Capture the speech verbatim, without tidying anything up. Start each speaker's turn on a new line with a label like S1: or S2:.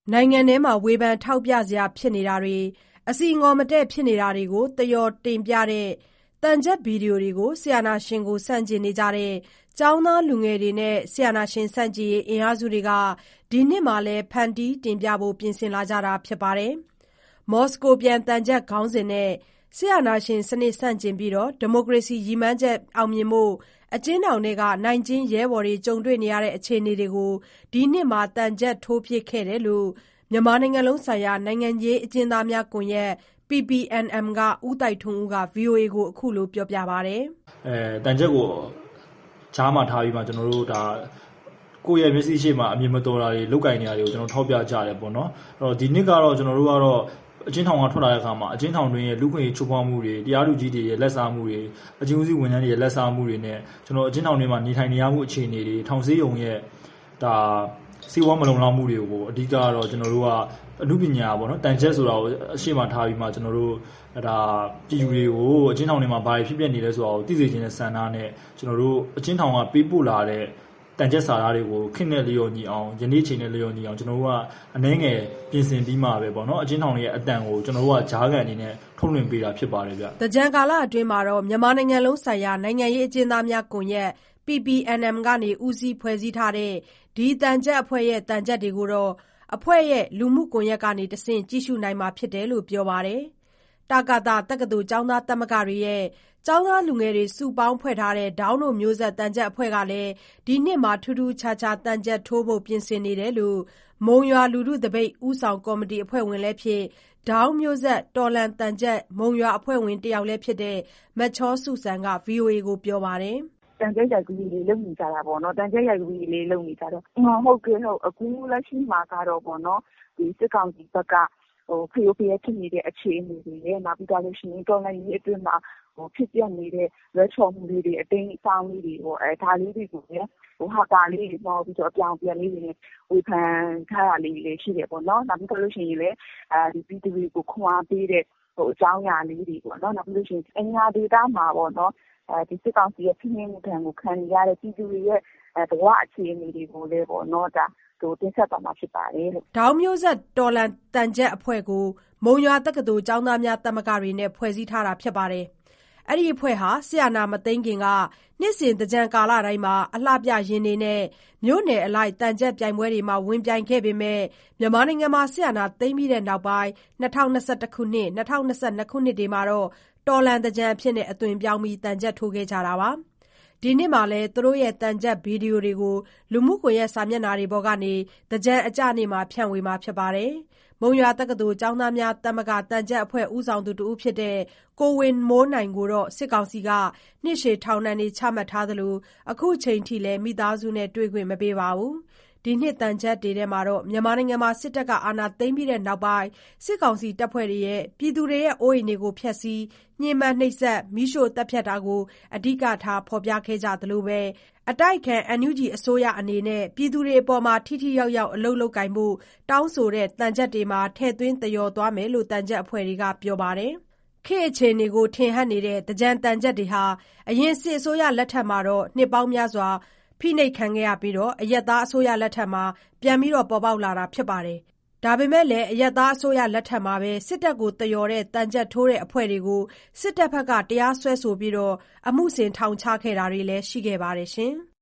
S1: နိုင်ငံထဲမှာဝေဖန်ထောက်ပြစရာဖြစ်နေတာတွေအစီအငေါ်မတည့်ဖြစ်နေတာတွေကိုသရော်တင်ပြတဲ့သံချပ်ဗီဒီယိုတွေကိုစစ်အာဏာရှင်ကိုဆန့်ကျင်နေကြတဲ့ကျောင်းသားလူငယ်တွေနဲ့စစ်အာဏာရှင်ဆန့်ကျင်ရေးအင်အားစုတွေကဒီနှစ်မှာလည်းဖန်တီးတင်ပြဖို့ပြင်ဆင်လာကြတာဖြစ်ပါတယ်။မော်စကိုပြန်သံချပ်ခေါင်းစဉ်နဲ့စစ်အာဏာရှင်စနစ်ဆန့်ကျင်ပြီးဒီမိုကရေစီရည်မှန်းချက်အောင်မြင်ဖို့အကျဉ်းထောင်တွေကနိုင်ကျဉ်းရဲဘော်တွေကြုံတွေ့နေရတဲ့အခြေအနေတွေကိုဒီနှစ်မှာသံချပ်ထိုးဖြစ်ခဲ့တယ်လို့မြန်မာနိုင်ငံလုံးဆိုင်ရာနိုင်ငံရေးအကျဉ်းသားများကွန်ရက် ပီ ပီ အန် အမ် ကဦးတိုက်ထွန်းဦးက ဗွီအိုအေကိုအခုလိုပြောပြပါတယ်
S2: ။အဲတန်ချက်ကိုချားမှထားပြီးမှကျွန်တော်တို့ဒါကိုယ့်ရဲ့မျက်စိရှိမှအမြင်မတော်တာတွေလုတ်ကင်နေတာတွေကိုကျွန်တော်ထောက်ပြကြတယ်ပေါ့နော်။အဲ့တော့ဒီနှစ်ကတော့ကျွန်တော်တို့ကတော့အကျဉ်းထောင်ကထွက်လာတဲ့အခါမှာအကျဉ်းထောင်တွင်ရဲ့လူခွင့်ရေးချိုးဖောက်မှုတွေတရားသူကြီးတွေရဲ့လက်စားမှုတွေအကျဉ်းဦးစီးဝန်ထမ်းတွေရဲ့လက်စားမှုတွေနဲ့ကျွန်တော်အကျဉ်းထောင်တွေမှာနေထိုင်နေရမှုအခြေအနေတွေထောင်စည်းရုံရဲ့ဒါစီဝါမလုံလောက်မှုတွေကိုအဓိကကတော့ကျွန်တော်တို့ကအမှုပညာပေါ့နော်တန်ချက်ဆိုတာကိုအရှိမထားပြီးမှကျွန်တော်တို့ဒါပြည်သူတွေကိုအကျဉ်းထောင်တွေမှာဘာတွေဖြစ်ပျက်နေလဲဆိုတာကိုသိစေချင်တဲ့ဆန္ဒနဲ့ကျွန်တော်တို့အကျဉ်းထောင်ကပေးပို့လာတဲ့တန်ချက်စာသားတွေကိုခင့်နဲ့လျော်ညီအောင်ယနေ့ချိန်နဲ့လျော်ညီအောင်ကျွန်တော်တို့ကအနှဲငယ်ပြင်ဆင်ပြီးမှပဲပေါ့နော်အကျဉ်းထောင်ရဲ့အတန်ကိုကျွန်တော်တို့ကဂျားကန်အနေနဲ့ထုတ်လွှင့်ပေးတာဖြစ်ပါတယ်ဗျ
S1: ။တကြံကာလအတွင်းမှာတော့မြန်မာနိုင်ငံလုံးဆိုင်ရာနိုင်ငံရေးအကျဉ်းသားများကွန်ရက် ပီ ပီ အန် အမ် ကနေဦးစီးဖွဲ့စည်းထားတဲ့ဒီတန်ချက်အဖွဲ့ရဲ့တန်ချက်တွေကိုတော့အဖွဲ့ရဲ့လူမှုကွန်ရက်ကနေတဆင့်ကြည့်ရှုနိုင်မှာဖြစ်တယ်လို့ပြောပါတယ်။တကသတက္ကသိုလ်ကျောင်းသားသမဂ္ဂတွေရဲ့ကျောင်းသားလူငယ်တွေစုပေါင်းဖွဲ့ထားတဲ့ဒေါင်းတို့မျိုးဆက်တန်ချက်အဖွဲ့ကလည်းဒီနှစ်မှာထူးထူးခြားခြားတန်ချက်ထိုးဖို့ပြင်ဆင်နေတယ်လို့မုံရွာလူထုတပိတ်ဦးဆောင်ကော်မတီအဖွဲ့ဝင်လည်းဖြစ်ဒေါင်းမျိုးဆက်တော်လန်တန်ချက်မုံရွာအဖွဲ့ဝင်တယောက်လည်းဖြစ်တဲ့မချောစုစံက ဗွီအိုအေ ကိုပြောပါတယ်
S3: ။တန်ချက်ရိုက်ကူးလေးလုပ်နေကြတာပေါ့နော်တန်ချက်ရိုက်ကူးလေးလုပ်နေကြတော့ဟုတ်ကဲ့ဟုတ်အခုလက်ရှိမှာကတော့ပေါ့နော်ဒီစစ်ကောင်စီဘက်ကဟိုဖျို့ဖျက်ဖြစ်နေတဲ့အခြေအနေတွေနဲ့နောက်ပြီးတော့လို့ရှိရင်တော်လိုင်းရေးအတွင်းမှာဟိုဖြစ်ပြနေတဲ့ရွက်ချော်မှုလေးတွေအတင်းအဆောင်းလေးတွေပေါ့အဲဒါလေးတွေကိုလည်းဟိုဟာတာလေးတွေပေါ့ပြီးတော့အပြောင်ပြန်လေးတွေနဲ့ဝေဖန်ထားတာလေးတွေရှိတယ်ပေါ့နော်နောက်ပြီးတော့လို့ရှိရင်လည်းအဲဒီပြည်သူတွေကိုခွန်အားပေးတဲ့ဟိုအကြောင်းအရာလေးတွေပေါ့နော်နောက်ပြီးလို့ရှိရင်အင်္ဂါဒေတာမှာပေါ့နော်အဲဒီစစ်ကောင်စီရဲ့ဖိနှိပ်မှုဒဏ်ကိုခံရတဲ့ပြည်သူတွေရဲ့ဘဝအခြေအနေတွေကိုလည်းပေါ့နော်ဒါတို့တင်ဆက်သွားမှာဖြစ်ပါတယ်လို့
S1: ဒေါင်းမျိုးဆက်တော်လန်တန်ချက်အဖွဲ့ကိုမုံရွာတက္ကသိုလ်ကျောင်းသားများသမဂ္ဂတွေနဲ့ဖွဲ့စည်းထားတာဖြစ်ပါတယ်။အဲ့ဒီအဖွဲ့ဟာဆီယနာမသိန်းခင်ကနှစ်စဉ်တကြံကာလတိုင်းမှာအလှပြရင်းနေနဲ့မြို့နယ်အလိုက်တန်ချက်ပြိုင်ပွဲတွေမှာဝင်ပြိုင်ခဲ့ပေမဲ့မြန်မာနိုင်ငံမှာဆီယနာသိမ်းပြီးတဲ့နောက်ပိုင်း၂၀၂၁ခုနှစ်၂၀၂၂ခုနှစ်တွေမှာတော့တော်လန်တကြံအဖြစ်နဲ့အသွင်ပြောင်းပြီးတန်ချက်ထိုးခဲ့ကြတာပါ။ဒီနှစ်မှာလည်းသူတို့ရဲ့တန်ချက်ဗီဒီယိုတွေကိုလူမှုကွန်ရက်စာမျက်နှာတွေပေါ်ကနေတကြံအကြနေ့မှာဖြန့်ဝေမှာဖြစ်ပါတယ်။မုံရွာတက္ကသိုလ်ကျောင်းသားများသမဂ္ဂတန်ချက်အဖွဲ့ဦးဆောင်သူတဦးဖြစ်တဲ့ကိုဝင်းမိုးနိုင်ကိုတော့စစ်ကောင်စီကနှစ်ရှည်ထောင်ဒဏ်ချမှတ်ထားသလိုအခုချိန်ထိလည်းမိသားစုနဲ့တွေ့ခွင့်မပေးပါဘူး။ဒီနှစ်တန်ချက်တွေထဲမှာတော့မြန်မာနိုင်ငံမှာစစ်တပ်ကအာဏာသိမ်းပြီးတဲ့နောက်ပိုင်းစစ်ကောင်စီတပ်ဖွဲ့တွေရဲ့ပြည်သူတွေရဲ့အိုးအိမ်တွေကိုဖျက်ဆီးညှဉ်းပန်းနှိပ်စက်မိရှို့တပ်ဖြတ်တာကိုအဓိကထားဖော်ပြခဲ့ကြသလိုပဲအတိုက်ခံ အန် ယူ ဂျီ အစိုးရအနေနဲ့ပြည်သူတွေအပေါ်မှာထိထိရောက်ရောက်အလုပ်လုပ်ကင်ဖို့တောင်းဆိုတဲ့တန်ချက်တွေမှာထည့်သွင်းသရော်သွားမယ်လို့တန်ချက်အဖွဲ့တွေကပြောပါတယ်။ခေတ်အခြေအနေကိုထင်ဟပ်နေတဲ့တကြံတန်ချက်တွေဟာအရင်စစ်အစိုးရလက်ထက်မှာတော့နှစ်ပေါင်းများစွာဖိနှိပ်ခံခဲ့ရပြီးတော့အရက်သားအစိုးရလက်ထက်မှာပြန်ပြီးတော့ပေါ်ပေါက်လာတာဖြစ်ပါတယ်။ဒါပေမဲ့လည်းအရက်သားအစိုးရလက်ထက်မှာပဲစစ်တပ်ကိုတယော်တဲ့တန်ချက်ထိုးတဲ့အဖွဲ့တွေကိုစစ်တပ်ဘက်ကတရားစွဲဆိုပြီးတော့အမှုဆင်ထောင်ချခဲ့တာတွေလည်းရှိခဲ့ပါတယ်ရှင်။